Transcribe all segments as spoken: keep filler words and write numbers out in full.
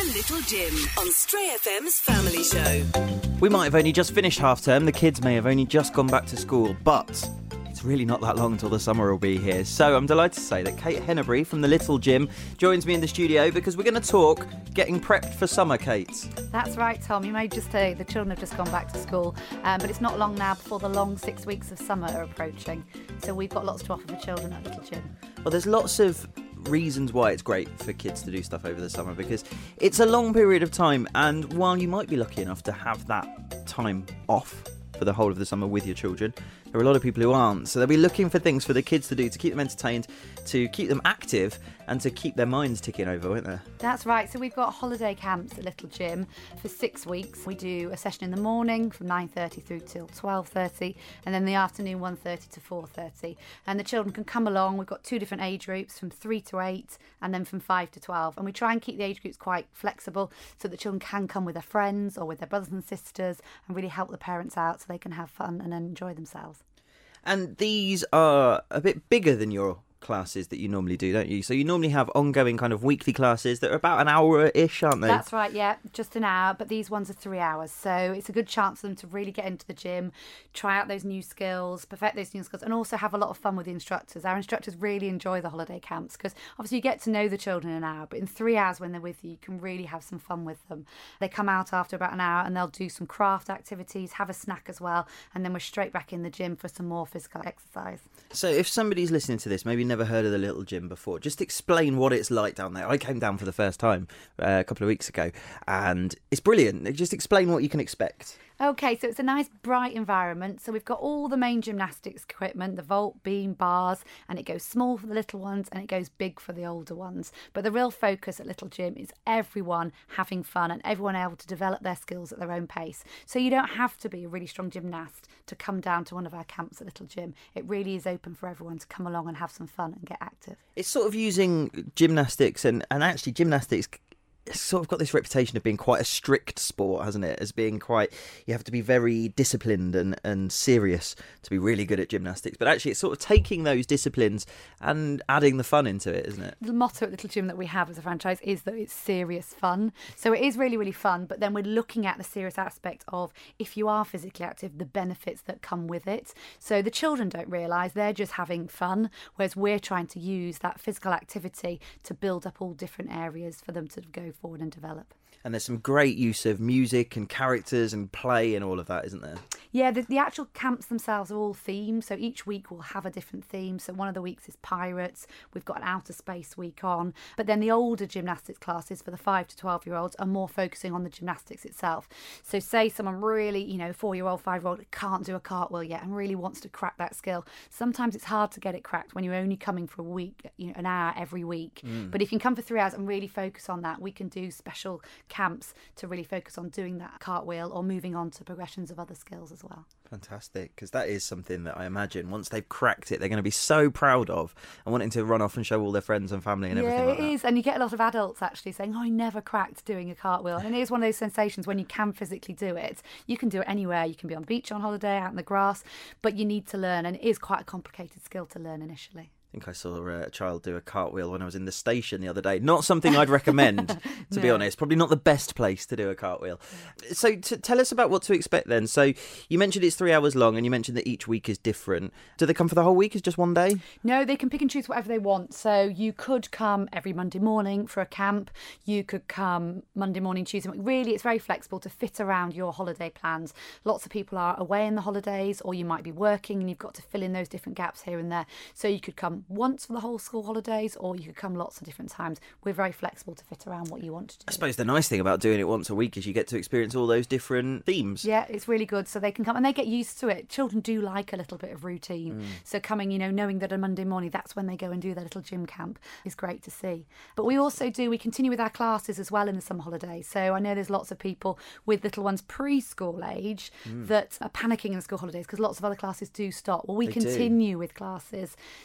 The Little Gym on Stray F M's Family Show. We might have only just finished half term, the kids may have only just gone back to school, but it's really not that long until the summer will be here. So I'm delighted to say that Kate Hennebury from The Little Gym joins me in the studio because we're going to talk getting prepped for summer, Kate. That's right, Tom. You may just say the children have just gone back to school, um, but it's not long now before the long six weeks of summer are approaching. So we've got lots to offer for children at Little Gym. Well, there's lots of reasons why it's great for kids to do stuff over the summer, because it's a long period of time, and while you might be lucky enough to have that time off for the whole of the summer with your children, there are a lot of people who aren't. So they'll be looking for things for the kids to do to keep them entertained, to keep them active, and to keep their minds ticking over, won't there? That's right. So we've got holiday camps at Little Gym for six weeks. We do a session in the morning from nine thirty through till twelve thirty, and then the afternoon one thirty to four thirty. And the children can come along. We've got two different age groups, from three to eight, and then from five to twelve. And we try and keep the age groups quite flexible so that children can come with their friends or with their brothers and sisters and really help the parents out so they can have fun and enjoy themselves. And these are a bit bigger than your classes that you normally do, don't you? So you normally have ongoing kind of weekly classes that are about an hour-ish, aren't they? That's right, yeah, just an hour, but these ones are three hours. So it's a good chance for them to really get into the gym, try out those new skills, perfect those new skills, and also have a lot of fun with the instructors. Our instructors really enjoy the holiday camps because obviously you get to know the children in an hour, but in three hours when they're with you, you can really have some fun with them. They come out after about an hour and they'll do some craft activities, have a snack as well, and then we're straight back in the gym for some more physical exercise. So if somebody's listening to this, maybe never heard of the Little Gym before, just explain what it's like down there. I came down for the first time uh, a couple of weeks ago, and it's brilliant. Just explain what you can expect. Okay, so it's a nice bright environment. So we've got all the main gymnastics equipment, the vault, beam, bars, and it goes small for the little ones and it goes big for the older ones. But the real focus at Little Gym is everyone having fun and everyone able to develop their skills at their own pace. So you don't have to be a really strong gymnast to come down to one of our camps at Little Gym. It really is open for everyone to come along and have some fun and get active. It's sort of using gymnastics, and, and actually gymnastics, it's sort of got this reputation of being quite a strict sport, hasn't it? As being quite, you have to be very disciplined and, and serious to be really good at gymnastics. But actually, it's sort of taking those disciplines and adding the fun into it, isn't it? The motto at Little Gym that we have as a franchise is that it's serious fun. So it is really, really fun. But then we're looking at the serious aspect of, if you are physically active, the benefits that come with it. So the children don't realise they're just having fun, whereas we're trying to use that physical activity to build up all different areas for them to go forward and develop. And there's some great use of music and characters and play and all of that, isn't there? Yeah, the, the actual camps themselves are all themed. So each week we'll have a different theme. So one of the weeks is pirates. We've got an outer space week on. But then the older gymnastics classes for the five to twelve year olds are more focusing on the gymnastics itself. So say someone really, you know, four year old, five year old can't do a cartwheel yet and really wants to crack that skill. Sometimes it's hard to get it cracked when you're only coming for a week, you know, an hour every week. Mm. But if you can come for three hours and really focus on that, we can do special camps to really focus on doing that cartwheel or moving on to progressions of other skills as well. Fantastic, because that is something that I imagine once they've cracked it, they're going to be so proud of and wanting to run off and show all their friends and family and yeah, everything like that. Yeah, it is, and you get a lot of adults actually saying, oh, I never cracked doing a cartwheel. And it is one of those sensations when you can physically do it. You can do it anywhere. You can be on the beach, on holiday, out in the grass, but you need to learn, and it is quite a complicated skill to learn initially. I think I saw a child do a cartwheel when I was in the station the other day. Not something I'd recommend, to no. be honest. Probably not the best place to do a cartwheel. Yeah. So t- tell us about what to expect then. So you mentioned it's three hours long and you mentioned that each week is different. Do they come for the whole week as just one day? No, they can pick and choose whatever they want. So you could come every Monday morning for a camp. You could come Monday morning, Tuesday morning. Really, it's very flexible to fit around your holiday plans. Lots of people are away in the holidays, or you might be working and you've got to fill in those different gaps here and there. So you could come once for the whole school holidays, or you could come lots of different times. We're very flexible to fit around what you want to do. I suppose the nice thing about doing it once a week is you get to experience all those different themes. Yeah, it's really good. So they can come and they get used to it. Children do like a little bit of routine. Mm. So coming, you know, knowing that on Monday morning, that's when they go and do their little gym camp is great to see. But we also do, we continue with our classes as well in the summer holidays. So I know there's lots of people with little ones preschool age mm. that are panicking in the school holidays because lots of other classes do stop. Well, we they continue do. with classes. So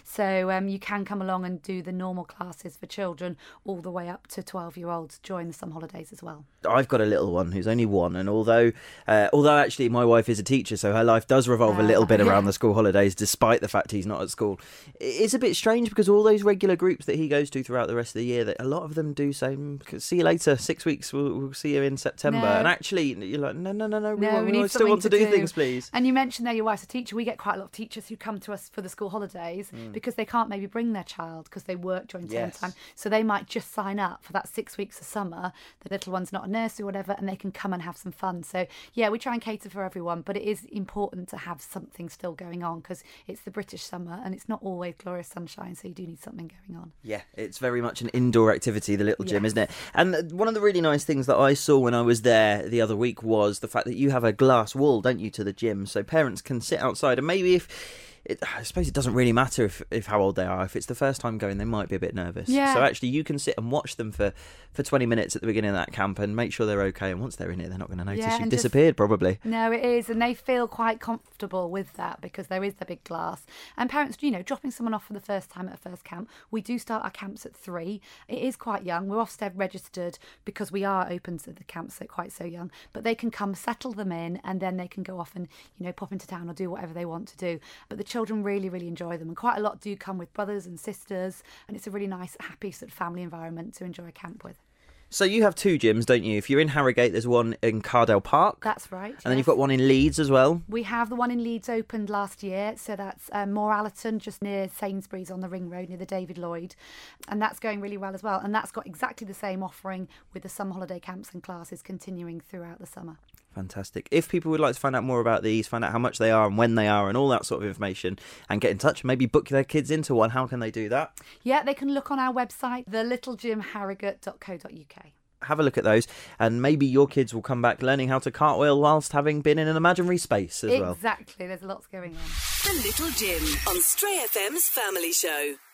So um, you can come along and do the normal classes for children all the way up to twelve-year-olds during the summer holidays as well. I've got a little one who's only one, and although uh, although actually my wife is a teacher, so her life does revolve uh, a little bit yeah. around the school holidays, despite the fact he's not at school. It's a bit strange because all those regular groups that he goes to throughout the rest of the year, that a lot of them do say, see you later, six weeks, we'll, we'll see you in September. No. And actually, you're like, no, no, no, no, we, no, want, we, we need still want to do, to do things, please. And you mentioned there your wife's a teacher. We get quite a lot of teachers who come to us for the school holidays mm. because they can't maybe bring their child because they work during term yes. time. So they might just sign up for that six weeks of summer. The little one's not a nursery or whatever, and they can come and have some fun. So yeah, we try and cater for everyone, but it is important to have something still going on because it's the British summer and it's not always glorious sunshine, so you do need something going on. Yeah, it's very much an indoor activity, the little gym, yes. isn't it? And one of the really nice things that I saw when I was there the other week was the fact that you have a glass wall, don't you, to the gym, so parents can sit outside, and maybe if It, I suppose it doesn't really matter if, if how old they are. If it's the first time going, they might be a bit nervous. Yeah. So actually you can sit and watch them for, for twenty minutes at the beginning of that camp and make sure they're okay. And once they're in it, they're not going to notice Yeah, you've and just- disappeared, probably. No, it is. And they feel quite comfortable with that because there is the big glass. And parents, you know, dropping someone off for the first time at a first camp, we do start our camps at three. It is quite young. We're Ofsted registered because we are open to the camps at quite so young. But they can come, settle them in, and then they can go off and, you know, pop into town or do whatever they want to do. But the children really, really enjoy them. And quite a lot do come with brothers and sisters. And it's a really nice, happy sort of family environment to enjoy a camp with. So you have two gyms, don't you? If you're in Harrogate, there's one in Cardell Park. That's right. And then you've got one in Leeds as well. We have the one in Leeds opened last year, so that's um, Morallerton, just near Sainsbury's on the Ring Road, near the David Lloyd, and that's going really well as well. And that's got exactly the same offering with the summer holiday camps and classes continuing throughout the summer. Fantastic. If people would like to find out more about these, find out how much they are and when they are and all that sort of information, and get in touch, maybe book their kids into one, how can they do that? Yeah, they can look on our website, the little gym harrogate dot co dot uk. Have a look at those, and maybe your kids will come back learning how to cartwheel whilst having been in an imaginary space as well. Exactly, there's lots going on. The Little Gym on Stray F M's Family Show.